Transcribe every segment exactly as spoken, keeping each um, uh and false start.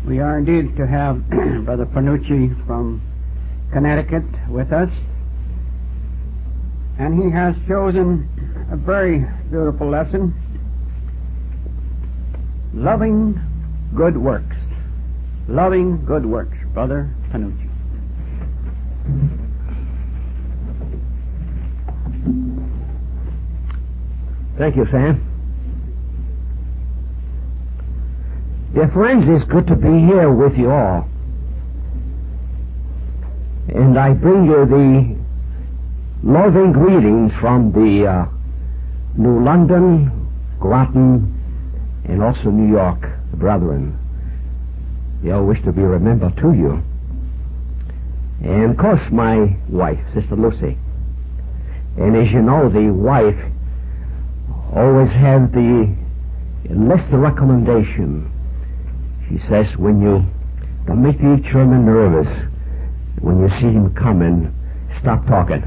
We are indeed to have Brother Panucci from Connecticut with us, and he has chosen a very beautiful lesson, Loving Good Works. Loving Good Works, Brother Panucci. Thank you, Sam. Dear friends, it's good to be here with you all. And I bring you the loving greetings from the uh, New London, Groton, and also New York brethren. They all wish to be remembered to you. And of course my wife, Sister Lucy. And as you know, the wife always has the list of recommendation. She says, when you don't make the chairman nervous, when you see him coming, stop talking.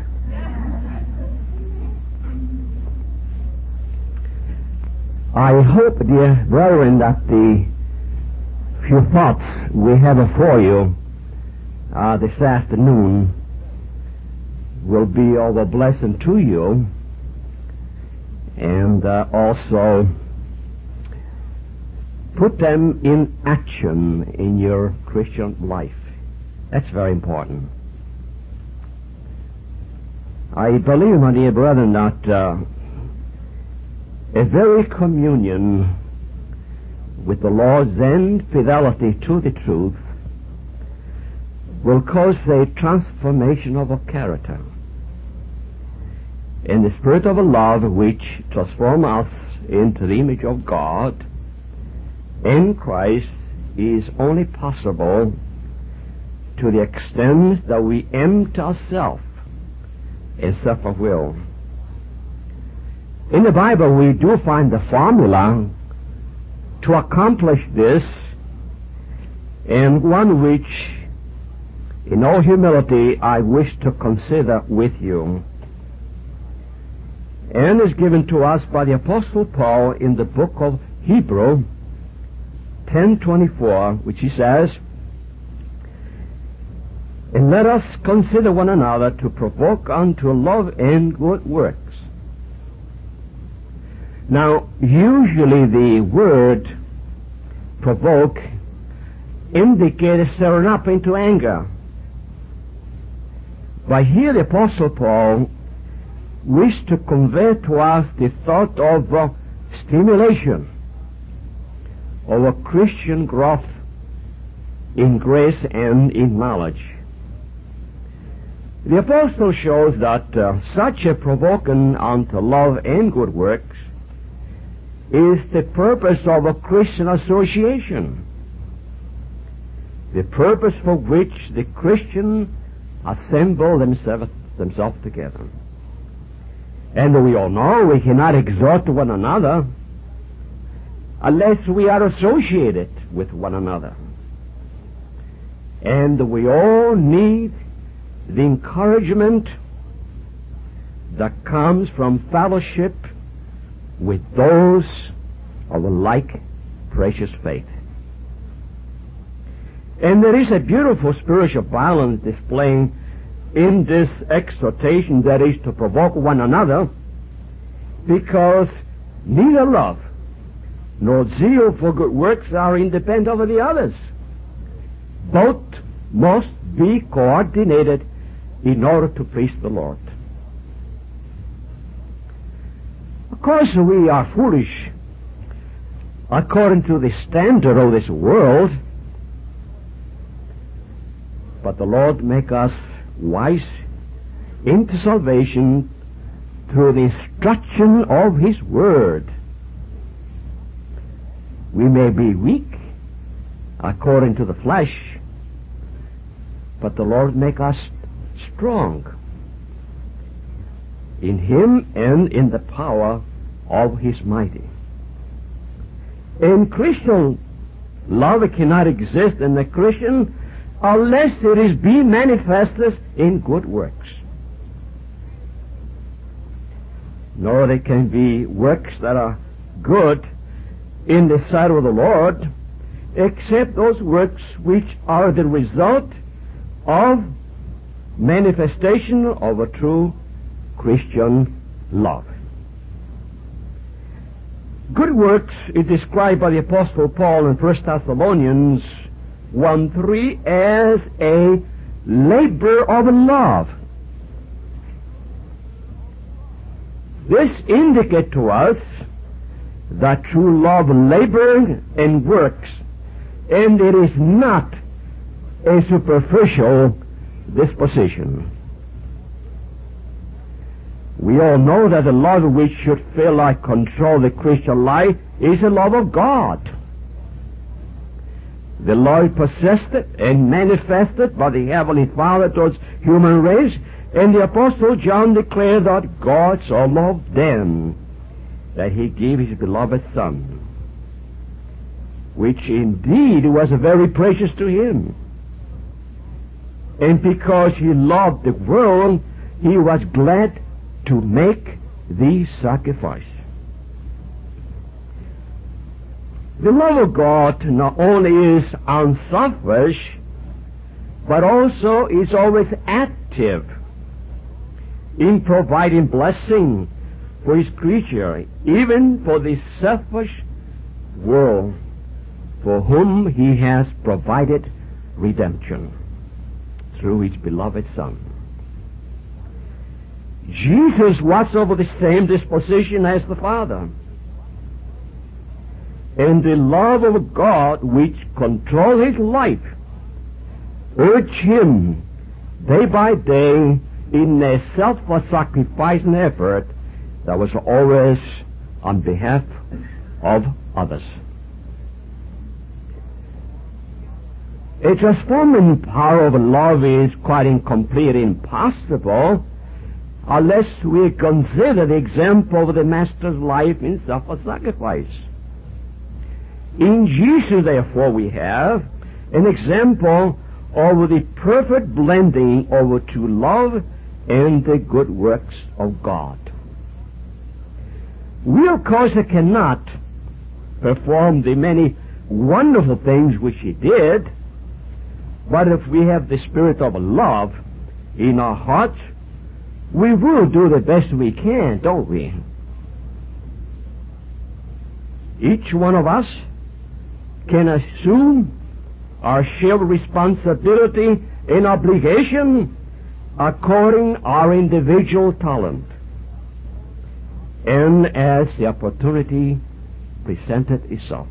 I hope, dear brethren, that the few thoughts we have for you uh, this afternoon will be of a blessing to you, and uh, also put them in action in your Christian life. That's very important. I believe, my dear brethren, that uh, a very communion with the Lord's and fidelity to the truth will cause a transformation of our character. And the spirit of a love which transforms us into the image of God in Christ is only possible to the extent that we empty ourselves in self-will. In the Bible we do find the formula to accomplish this, and one which in all humility I wish to consider with you, and is given to us by the Apostle Paul in the book of Hebrews ten twenty-four, which he says, and let us consider one another to provoke unto love and good works. Now, usually the word provoke indicates stirring up into anger. But here the Apostle Paul wished to convey to us the thought of uh, stimulation of a Christian growth in grace and in knowledge. The apostle shows that uh, such a provoking unto love and good works is the purpose of a Christian association, the purpose for which the Christian assemble themselves themselves together. And we all know we cannot exhort one another unless we are associated with one another. And we all need the encouragement that comes from fellowship with those of a like precious faith. And there is a beautiful spiritual balance displaying in this exhortation, that is to provoke one another, because neither love nor zeal for good works are independent of the others. Both must be coordinated in order to please the Lord. Of course, we are foolish according to the standard of this world, but the Lord make us wise into salvation through the instruction of His Word. We may be weak according to the flesh, but the Lord make us strong in Him and in the power of His mighty. And Christian love cannot exist in the Christian unless it is be manifested in good works. Nor there can be works that are good in the sight of the Lord except those works which are the result of manifestation of a true Christian love. Good works is described by the Apostle Paul in First Thessalonians one three as a labor of love. This indicates to us that true love labors and works, and it is not a superficial disposition. We all know that the love which should feel like control the Christian life is the love of God. The love possessed and manifested by the Heavenly Father towards human race, and the Apostle John declared that God so loved them that he gave his beloved Son, which indeed was very precious to him. And because he loved the world, he was glad to make the sacrifice. The love of God not only is unselfish, but also is always active in providing blessing for his creature, even for the selfish world for whom he has provided redemption through his beloved Son. Jesus was of the same disposition as the Father. And the love of God which controls his life urged him day by day in a self-sacrificing effort that was always on behalf of others. A transforming power of love is quite incomplete and impossible unless we consider the example of the Master's life in self-sacrifice. In Jesus, therefore, we have an example of the perfect blending of true love and the good works of God. We, of course, cannot perform the many wonderful things which he did, but if we have the spirit of love in our hearts, we will do the best we can, don't we? Each one of us can assume our shared responsibility and obligation according our individual talent and as the opportunity presented itself.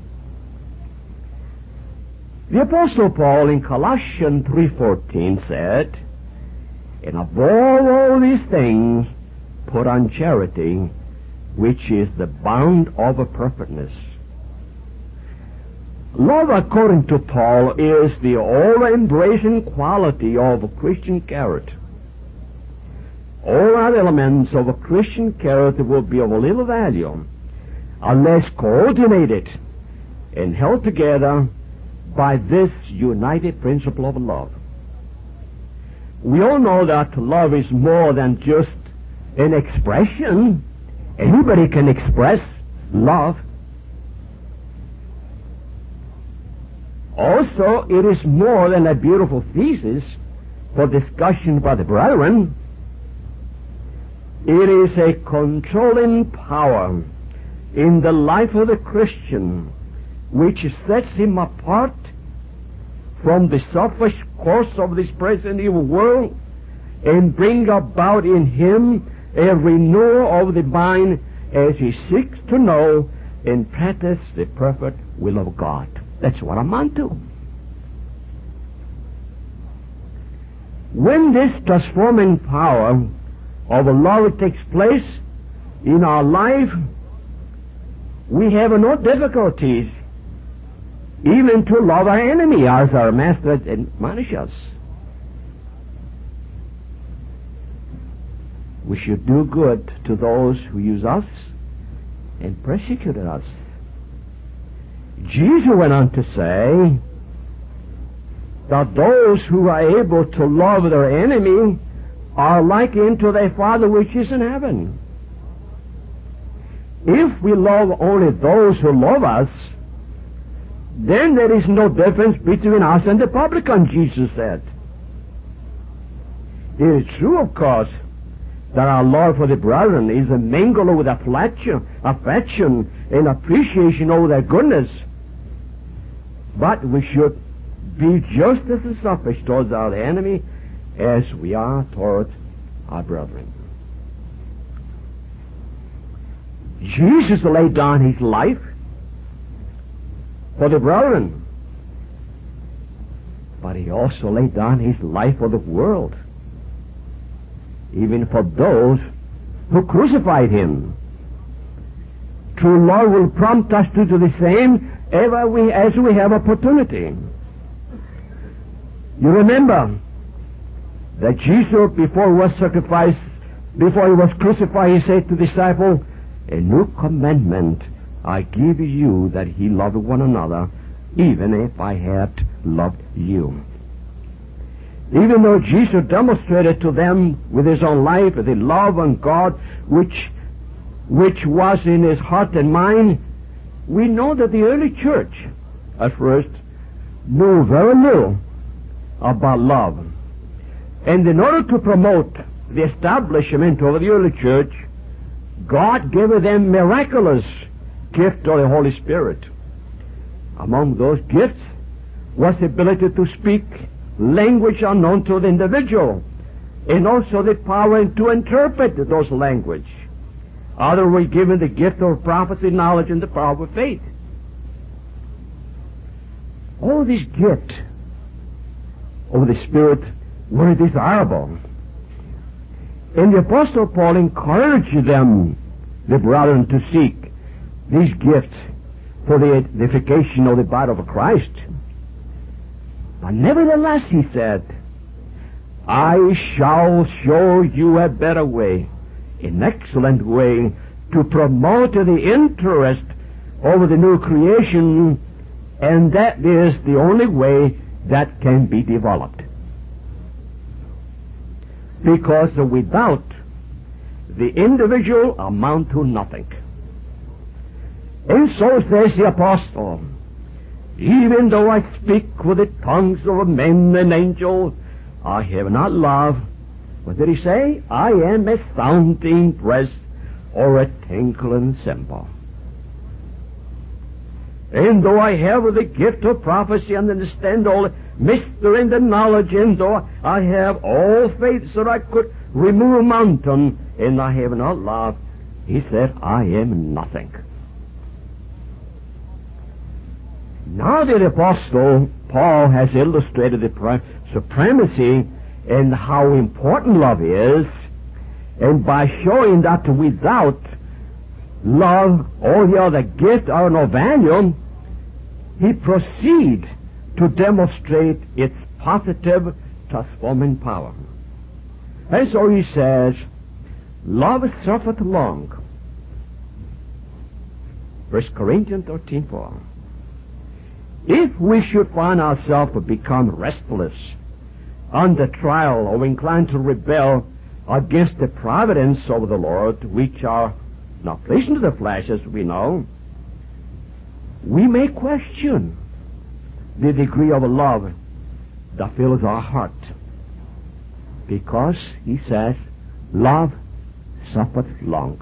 The Apostle Paul in Colossians three fourteen said, "And above all these things, put on charity, which is the bond of perfectness." Love, according to Paul, is the all-embracing quality of a Christian character. All other elements of a Christian character will be of little value unless coordinated and held together by this united principle of love. We all know that love is more than just an expression. Anybody can express love. Also, it is more than a beautiful thesis for discussion by the brethren. It is a controlling power in the life of the Christian which sets him apart from the selfish course of this present evil world and bring about in him a renewal of the mind as he seeks to know and practice the perfect will of God. That's what I'm on to. When this transforming power of love takes place in our life, we have no difficulties even to love our enemy, as our Master admonishes us. We should do good to those who use us and persecute us. Jesus went on to say that those who are able to love their enemy are like unto their Father which is in heaven. If we love only those who love us, then there is no difference between us and the publican, Jesus said. It is true, of course, that our love for the brethren is a mingle with affection, affection and appreciation of their goodness. But we should be just as selfish towards our enemy as we are towards our brethren. Jesus laid down his life for the brethren, but he also laid down his life for the world, even for those who crucified him. True love will prompt us to do the same ever we, as we have opportunity. You remember that Jesus, before he was sacrificed, before he was crucified, he said to the disciples, "A new commandment I give you, that he love one another, even if I had loved you." Even though Jesus demonstrated to them with his own life the love of God which, which was in his heart and mind, we know that the early church at first knew very little about love. And in order to promote the establishment of the early church, God gave them miraculous gift of the Holy Spirit. Among those gifts was the ability to speak language unknown to the individual, and also the power to interpret those language. Others were given the gift of prophecy, knowledge, and the power of faith. All these gifts of the Spirit were desirable. And the Apostle Paul encouraged them, the brethren, to seek these gifts for the edification of the body of Christ. But nevertheless, he said, "I shall show you a better way, an excellent way to promote the interest of the new creation, and that is the only way that can be developed. Because without the individual amount to nothing." And so says the apostle, "Even though I speak with the tongues of men and angels, I have not love." What did he say? "I am a sounding brass or a tinkling cymbal. And though I have the gift of prophecy and understand all the mystery and the knowledge, and though I have all faith so that I could remove a mountain, and I have not love," he said, "I am nothing." Now that the Apostle Paul has illustrated the supremacy and how important love is, and by showing that without love all the other gifts are no value, he proceeds to demonstrate its positive transforming power. And so he says, "Love suffereth long." First Corinthians thirteen four. If we should find ourselves become restless under trial or inclined to rebel against the providence of the Lord, which are not pleasing to the flesh, as we know, we may question the degree of love that fills our heart. Because, he says, love suffereth long.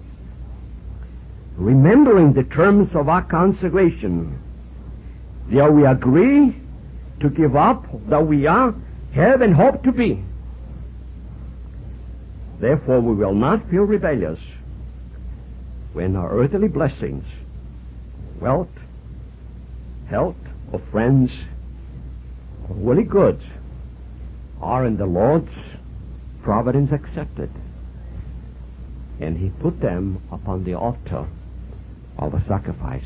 Remembering the terms of our consecration, there we agree to give up that we are, have, and hope to be. Therefore, we will not feel rebellious when our earthly blessings, wealth, health, or friends, or worldly goods are in the Lord's providence accepted, and he put them upon the altar of a sacrifice.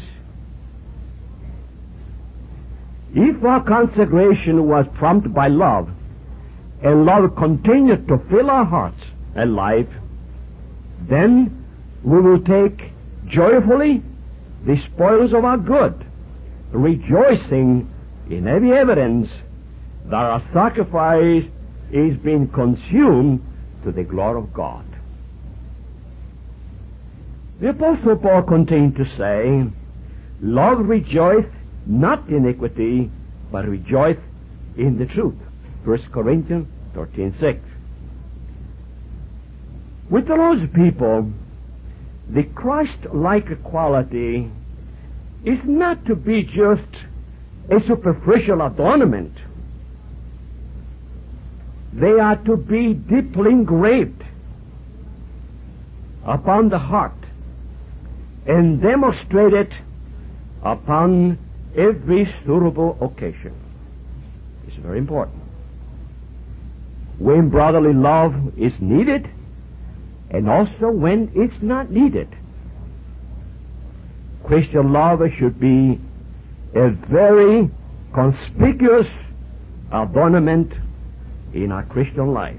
If our consecration was prompted by love, and love continued to fill our hearts and life, then we will take joyfully the spoils of our good, rejoicing in every evidence that our sacrifice is being consumed to the glory of God. The Apostle Paul continued to say, "Love rejoiceth not iniquity, but rejoice in the truth. First Corinthians thirteen six. With the Lord's people, the Christ-like quality is not to be just a superficial adornment. They are to be deeply engraved upon the heart and demonstrated upon every suitable occasion. It's very important. When brotherly love is needed, and also when it's not needed. Christian love should be a very conspicuous adornment in our Christian life.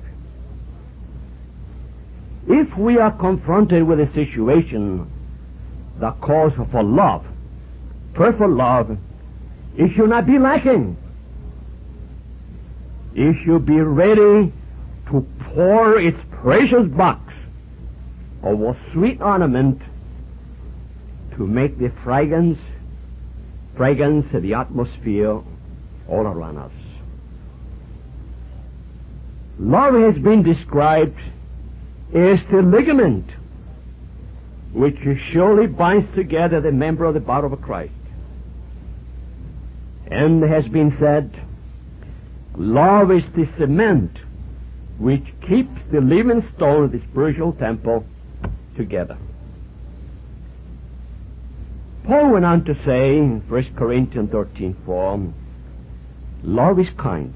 If we are confronted with a situation that calls for love, perfect love, it should not be lacking. It should be ready to pour its precious box of a sweet ornament to make the fragrance, fragrance of the atmosphere all around us. Love has been described as the ligament which surely binds together the member of the body of Christ. And has been said, love is the cement which keeps the living stone of the spiritual temple together. Paul went on to say in First Corinthians thirteen four, love is kind.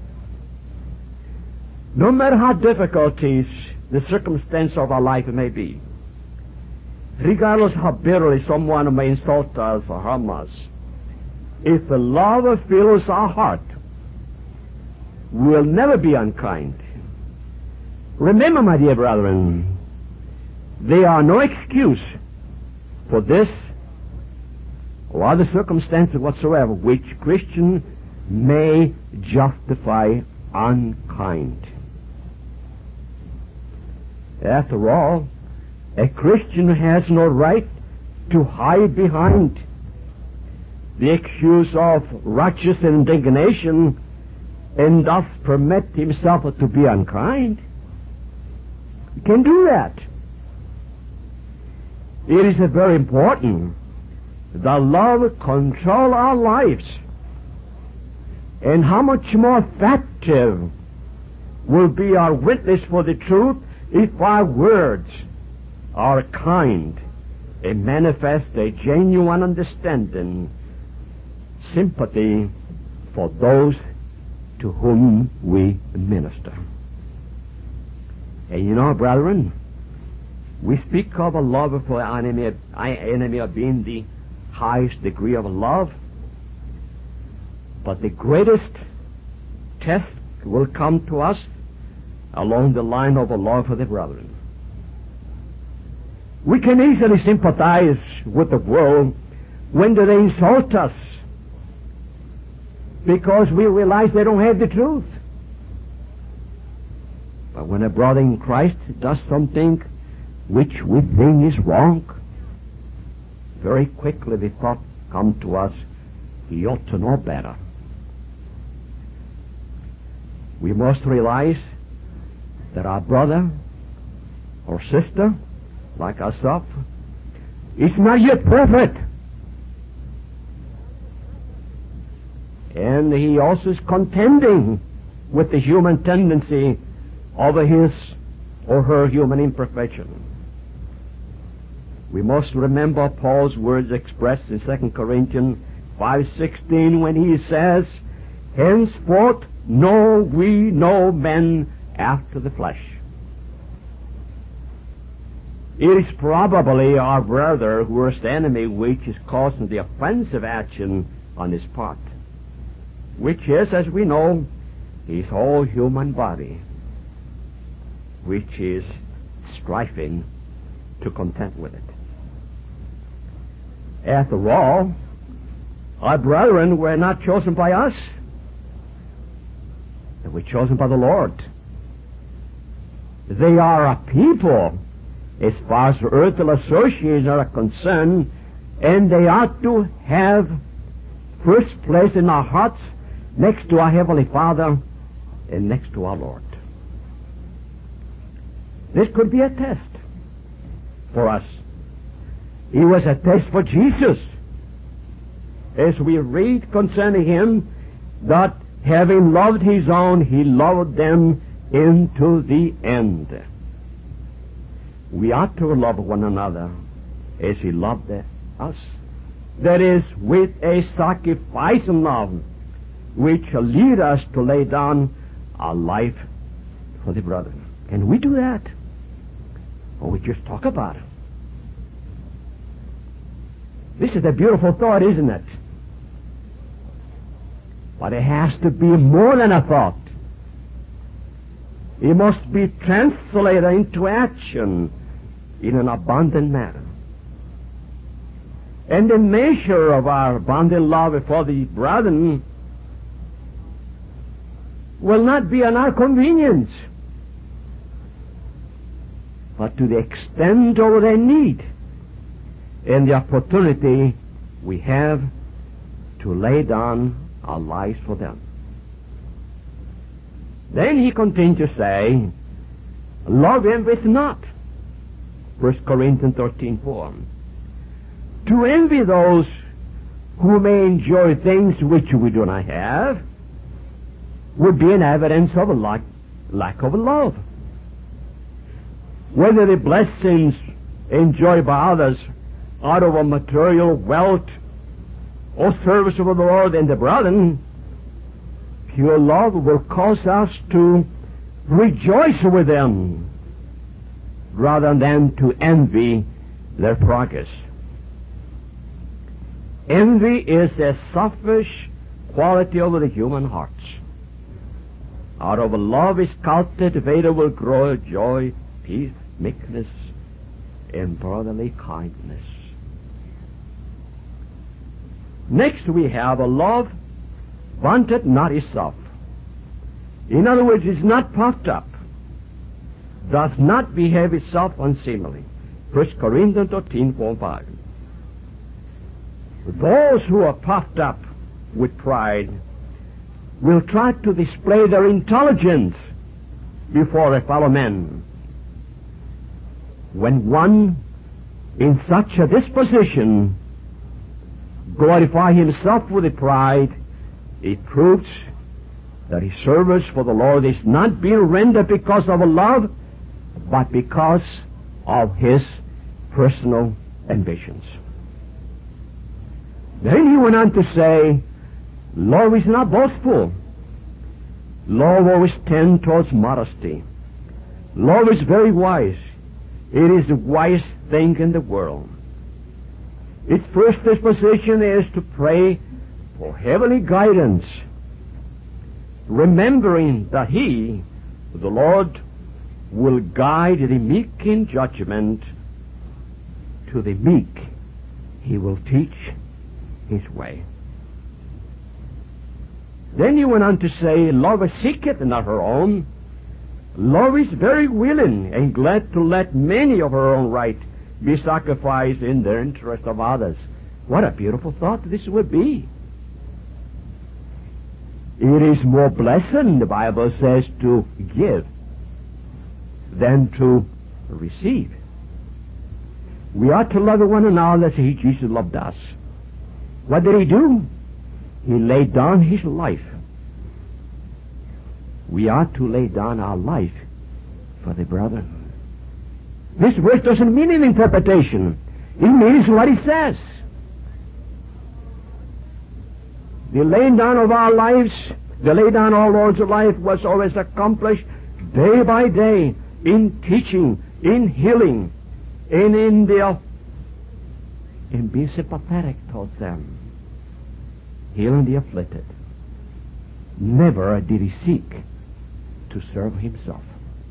No matter how difficulties the circumstance of our life may be, regardless how bitterly someone may insult us or harm us, if the love fills our heart, we'll never be unkind. Remember, my dear brethren, there are no excuse for this or other circumstances whatsoever which Christian may justify unkind. After all, a Christian has no right to hide behind the excuse of righteous indignation and thus permit himself to be unkind. He can do that. It is very important that love control our lives. And how much more effective will be our witness for the truth if our words are kind and manifest a genuine understanding, sympathy for those to whom we minister. And you know, brethren, we speak of a love for our enemy, our enemy being the highest degree of love, but the greatest test will come to us along the line of a love for the brethren. We can easily sympathize with the world when they insult us because we realize they don't have the truth. But when a brother in Christ does something which we think is wrong, very quickly the thought comes to us, he ought to know better. We must realize that our brother or sister, like ourselves, is not yet perfect. And he also is contending with the human tendency of his or her human imperfection. We must remember Paul's words expressed in Second Corinthians five sixteen when he says, henceforth know we no men after the flesh. It is probably our brother who is the enemy which is causing the offensive action on his part, which is, as we know, his whole human body, which is striving to contend with it. After all, our brethren were not chosen by us. They were chosen by the Lord. They are a people as far as earthly associates are concerned, and they ought to have first place in our hearts, next to our Heavenly Father, and next to our Lord. This could be a test for us. It was a test for Jesus. As we read concerning him, that having loved his own, he loved them into the end. We ought to love one another as he loved us. That is, with a sacrificing love, which shall lead us to lay down our life for the brethren. Can we do that? Or we just talk about it? This is a beautiful thought, isn't it? But it has to be more than a thought. It must be translated into action in an abundant manner. And the measure of our abundant love for the brethren will not be on our convenience, but to the extent of their need and the opportunity we have to lay down our lives for them. Then he continued to say, love envieth not. First Corinthians thirteen four. To envy those who may enjoy things which we do not have would be an evidence of a lack, lack of love. Whether the blessings enjoyed by others out of a material wealth or service of the Lord and the brethren, pure love will cause us to rejoice with them rather than to envy their progress. Envy is a selfish quality of the human hearts. Out of love is cultivated will grow joy, peace, meekness, and brotherly kindness. Next we have a love wanted not itself. In other words, is not puffed up, does not behave itself unseemly. First Corinthians thirteen four and five. Those who are puffed up with pride will try to display their intelligence before a fellow man. When one in such a disposition glorify himself with the pride, it proves that his service for the Lord is not being rendered because of a love, but because of his personal ambitions. Then he went on to say, love is not boastful. Love always tends towards modesty. Love is very wise. It is the wisest thing in the world. Its first disposition is to pray for heavenly guidance, remembering that he, the Lord, will guide the meek in judgment. To the meek he will teach his way. Then he went on to say, love seeketh not her own. Love is very willing and glad to let many of her own right be sacrificed in the interest of others. What a beautiful thought this would be. It is more blessed, the Bible says, to give than to receive. We ought to love one another as he, Jesus loved us. What did he do? He laid down his life. We ought to lay down our life for the brethren. This verse doesn't mean an interpretation. It means what he says. The laying down of our lives, the laying down of our Lord's life was always accomplished day by day in teaching, in healing, and in the in being sympathetic towards them, healing the afflicted. Never did he seek to serve himself.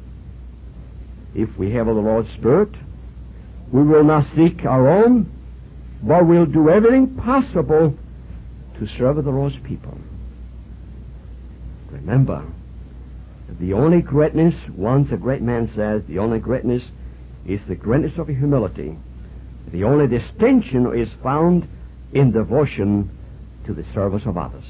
If we have the Lord's Spirit, we will not seek our own, but we'll do everything possible to serve the Lord's people. Remember, the only greatness, once a great man says, the only greatness is the greatness of humility. The only distinction is found in devotion to the service of others.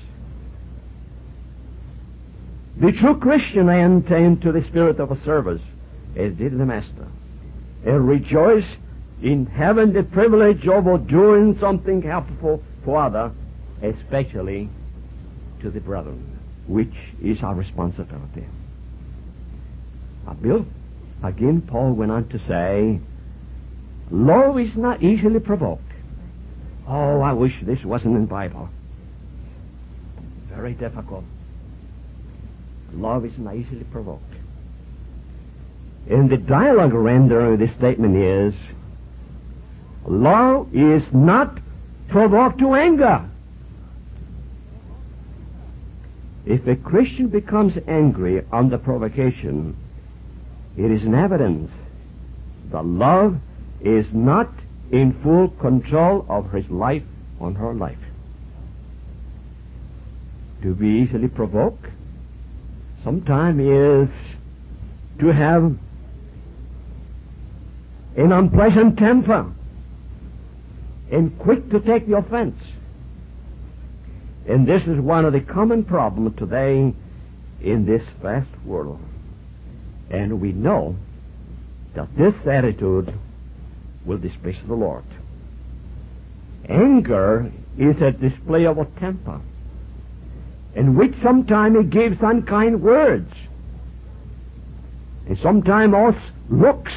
The true Christian enter into the spirit of a service, as did the Master, and rejoice in having the privilege of doing something helpful for others, especially to the brethren, which is our responsibility. Now, Bill, again, Paul went on to say, love is not easily provoked. Oh, I wish this wasn't in the Bible. Very difficult. Love is not easily provoked. And the dialogue rendering of this statement is, love is not provoked to anger. If a Christian becomes angry under provocation, it is an evidence that love is not in full control of his life or her life. To be easily provoked sometimes is to have an unpleasant temper and quick to take the offense. And this is one of the common problems today in this fast world. And we know that this attitude will displease the Lord. Anger is a display of a temper, in which sometimes it gives unkind words, and sometimes also looks,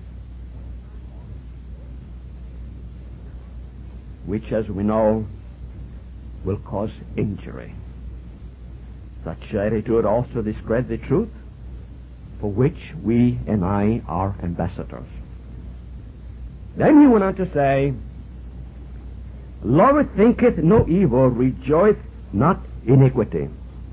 which, as we know, will cause injury. Such attitude also discredits the truth, for which we and I are ambassadors. Then he went on to say, love thinketh no evil, rejoiceth not iniquity.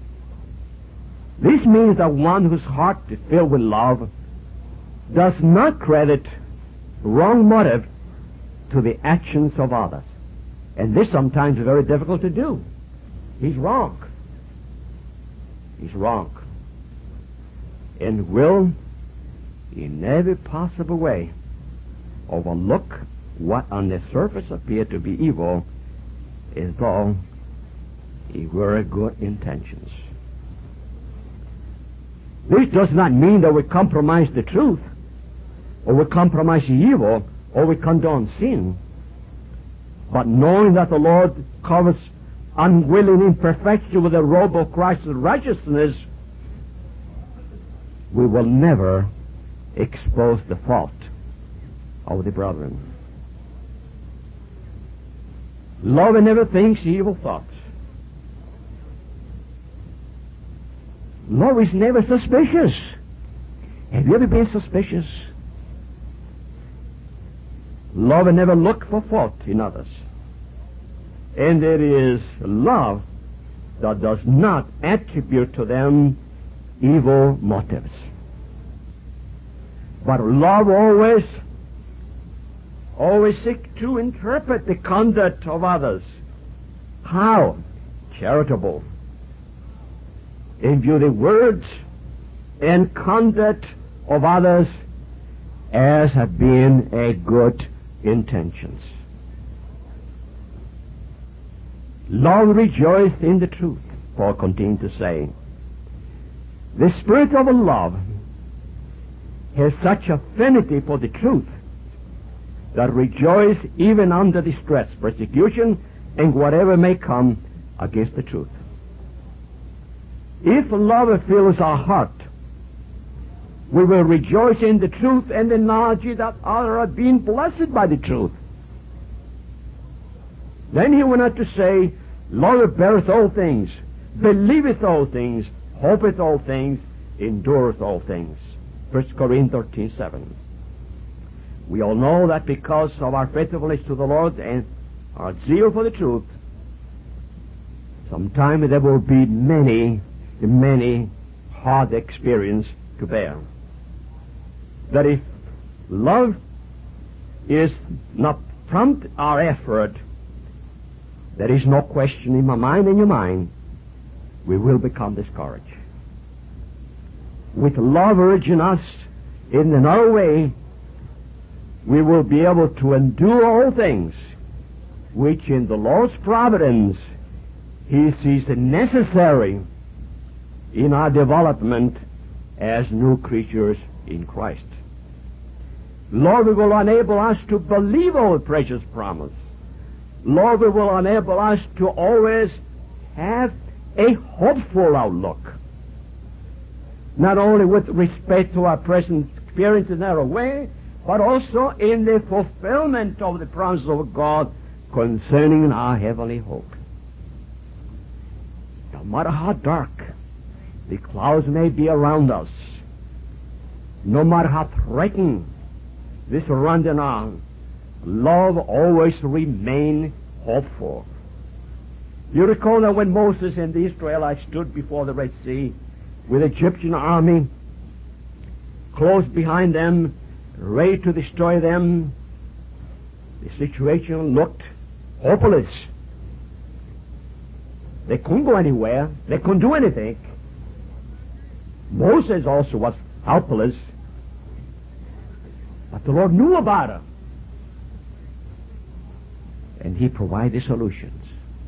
This means that one whose heart is filled with love does not credit wrong motive to the actions of others. And this sometimes is very difficult to do. He's wrong. He's wrong. And will, in every possible way, overlook what on the surface appeared to be evil, as though it were good intentions. This does not mean that we compromise the truth, or we compromise the evil, or we condone sin. But knowing that the Lord covers unwilling imperfection with the robe of Christ's righteousness, we will never expose the fault of the brethren. Love never thinks evil thoughts. Love is never suspicious. Have you ever been suspicious? Love never look for fault in others. And it is love that does not attribute to them evil motives. But love always, always seeks to interpret the conduct of others. How? Charitable. And view the words and conduct of others as have been a good intentions. Love rejoiced in the truth, Paul continued to say. The spirit of love has such affinity for the truth that rejoice even under distress, persecution, and whatever may come against the truth. If love fills our heart, we will rejoice in the truth and the knowledge that others are being blessed by the truth. Then he went on to say, love beareth all things, believeth all things, hopeth all things, endureth all things. First Corinthians thirteen seven. We all know that because of our faithfulness to the Lord and our zeal for the truth, sometime there will be many, many hard experience to bear. That if love is not prompt our effort, there is no question in my mind and your mind, we will become discouraged. With love urging us in another way, we will be able to endure all things, which in the Lord's providence He sees it necessary in our development as new creatures in Christ. Lord, we will enable us to believe our precious promise. Lord, we will enable us to always have a hopeful outlook, not only with respect to our present experience in our way, but also in the fulfillment of the promises of God concerning our heavenly hope. No matter how dark the clouds may be around us, no matter how threatening this running on, love always remains hopeful. You recall that when Moses and the Israelites stood before the Red Sea with the Egyptian army close behind them, ready to destroy them, the situation looked hopeless. They couldn't go anywhere. They couldn't do anything. Moses also was helpless. But the Lord knew about it. And He provided solutions.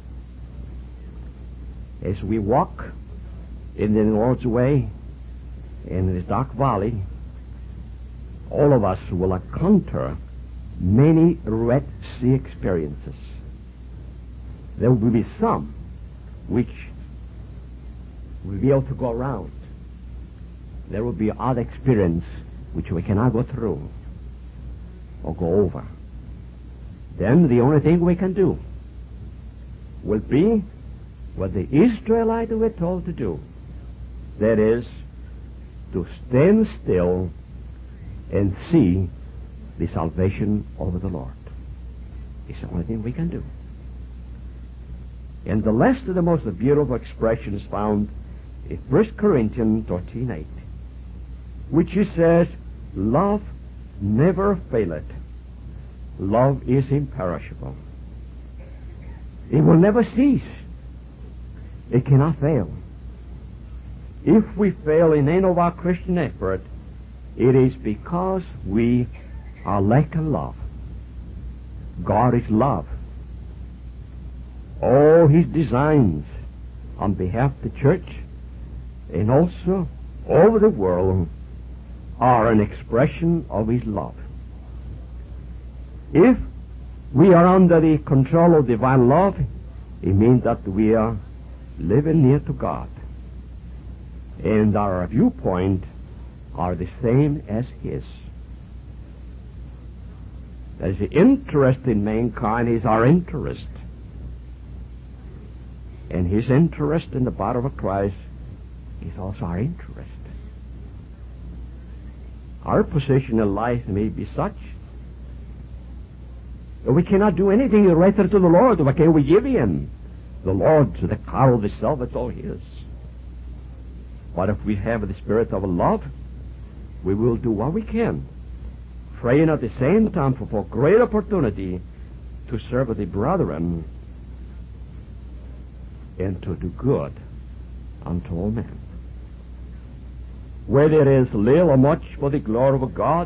As we walk in the Lord's way, in this dark valley, all of us will encounter many Red Sea experiences. There will be some which will be able to go around. There will be other experience which we cannot go through or go over. Then the only thing we can do will be what the Israelites were told to do. That is, to stand still and see the salvation of the Lord. It's the only thing we can do. And the last of the most beautiful expressions found in First Corinthians thirteen eight, which he says, love never faileth. Love is imperishable. It will never cease. It cannot fail. If we fail in any of our Christian effort, it is because we are lacking love. God is love. All His designs on behalf of the church and also over the world are an expression of His love. If we are under the control of divine love, it means that we are living near to God, and our viewpoint are the same as His. That is, the interest in mankind is our interest, and His interest in the body of Christ is also our interest. Our position in life may be such that we cannot do anything rather to the Lord. What can we give Him? The Lord, the car of itself, it's all His. But if we have the spirit of love, we will do what we can, praying at the same time for, for great opportunity to serve the brethren and to do good unto all men. Whether it is little or much for the glory of God,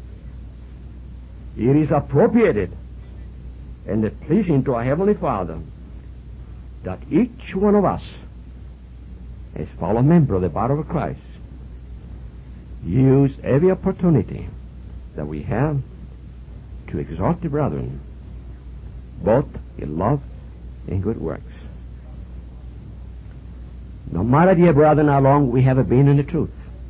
it is appropriated and pleasing to our Heavenly Father that each one of us, as fellow member of the body of Christ, use every opportunity that we have to exhort the brethren, both in love and good works. No matter, dear brethren, how long we have been in the truth,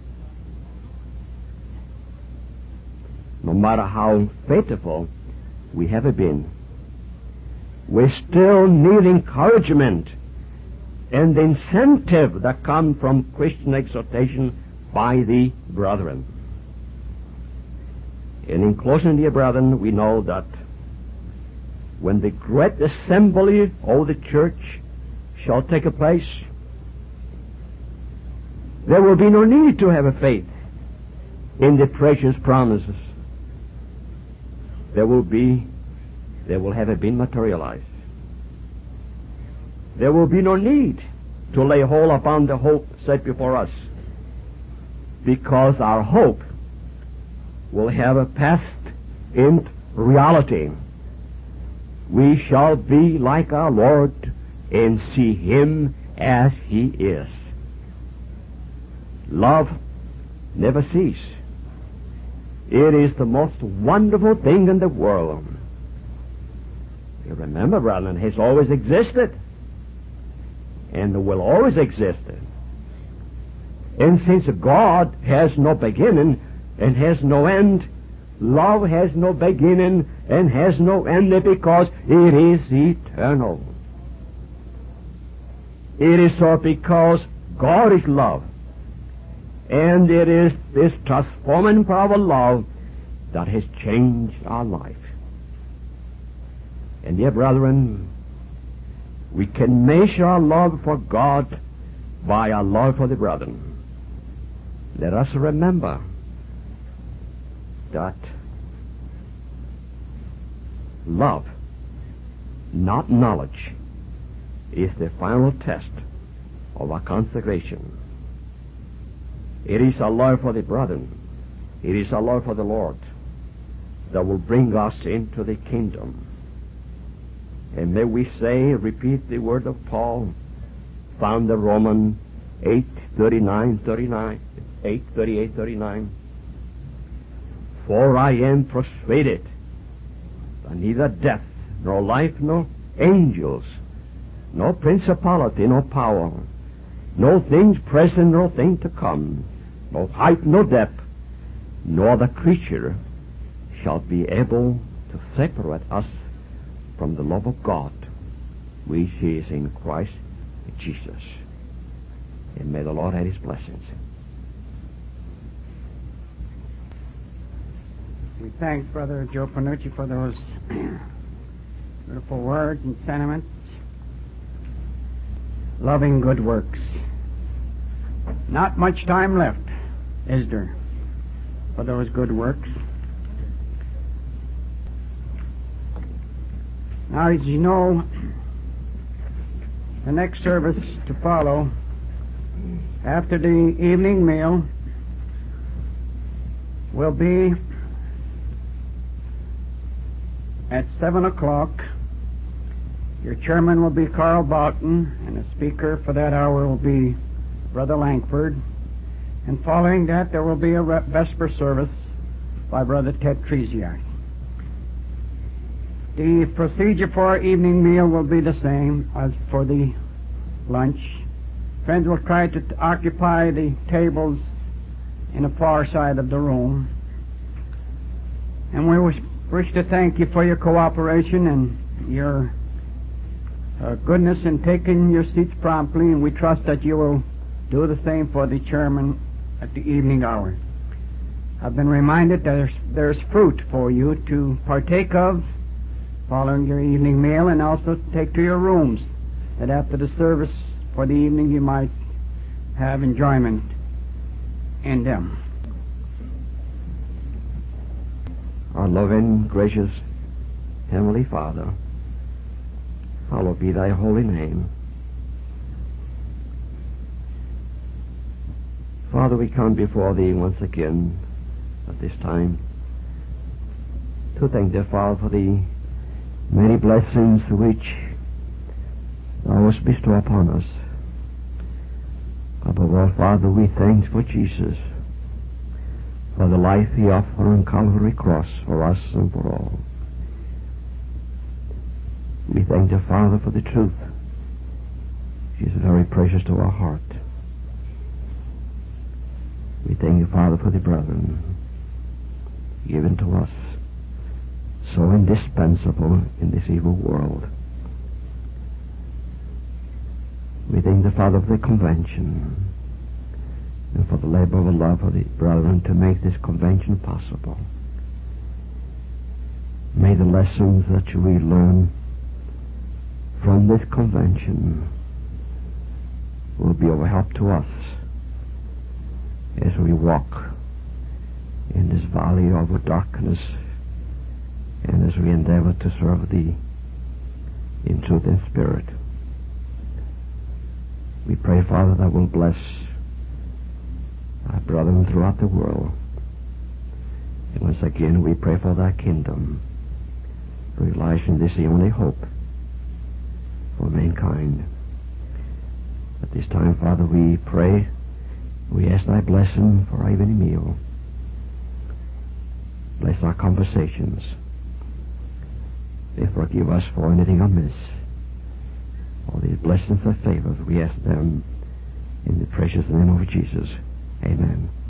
no matter how faithful we have been, we still need encouragement and the incentive that come from Christian exhortation by the brethren. And in closing, dear brethren, we know that when the great assembly of the church shall take a place, there will be no need to have a faith in the precious promises. There will be, they will have been materialized. There will be no need to lay hold upon the hope set before us, because our hope will have passed in reality. We shall be like our Lord and see Him as He is. Love never ceases. It is the most wonderful thing in the world. You remember, brethren, it has always existed and will always exist. And since God has no beginning and has no end, love has no beginning and has no end because it is eternal. It is so because God is love. And it is this transforming power of love that has changed our life. And dear brethren, we can measure our love for God by our love for the brethren. Let us remember that love, not knowledge, is the final test of our consecration. It is our love for the brethren, it is our love for the Lord that will bring us into the kingdom. And may we say, repeat the word of Paul, found in Romans eight thirty-nine, thirty-nine, eight thirty-eight, thirty-nine. For I am persuaded that neither death, nor life, nor angels, no principality, no power, no things present, no thing to come, no height, no depth, nor the creature shall be able to separate us from the love of God, which is in Christ Jesus. And may the Lord add His blessings. We thank Brother Joe Panucci for those beautiful words and sentiments. Loving good works. Not much time left, is there, for those good works? Now, as you know, the next service to follow after the evening meal will be at seven o'clock. Your chairman will be Carl Boughton, and the speaker for that hour will be Brother Langford. And following that, there will be a vesper service by Brother Ted Tresiak. The procedure for our evening meal will be the same as for the lunch. Friends will try to occupy the tables in the far side of the room. And we wish to thank you for your cooperation and your uh, goodness in taking your seats promptly, and we trust that you will do the same for the chairman at the evening hour. I've been reminded that there's, there's fruit for you to partake of following your evening meal, and also take to your rooms, that after the service for the evening you might have enjoyment in them. Our loving, gracious Heavenly Father, hallowed be Thy holy name. Father, we come before Thee once again at this time to thank Thee, Father, for the many blessings which Thou hast bestowed upon us. Above all, Father, we thank for Jesus, for the life He offered on Calvary cross for us and for all. We thank Thee, Father, for the truth. She is very precious to our heart. We thank You, Father, for the brethren given to us, so indispensable in this evil world. We thank the Father for the convention and for the labor of love of the brethren to make this convention possible. May the lessons that we learn from this convention will be of help to us as we walk in this valley of darkness, and as we endeavor to serve Thee in truth and spirit. We pray, Father, that will bless our brethren throughout the world. And once again, we pray for Thy kingdom, realizing this is the only hope for mankind. At this time, Father, we pray, we ask thy blessing for our evening meal. Bless our conversations. They forgive us for anything amiss. All these blessings and favors, we ask them in the precious name of Jesus. Amen.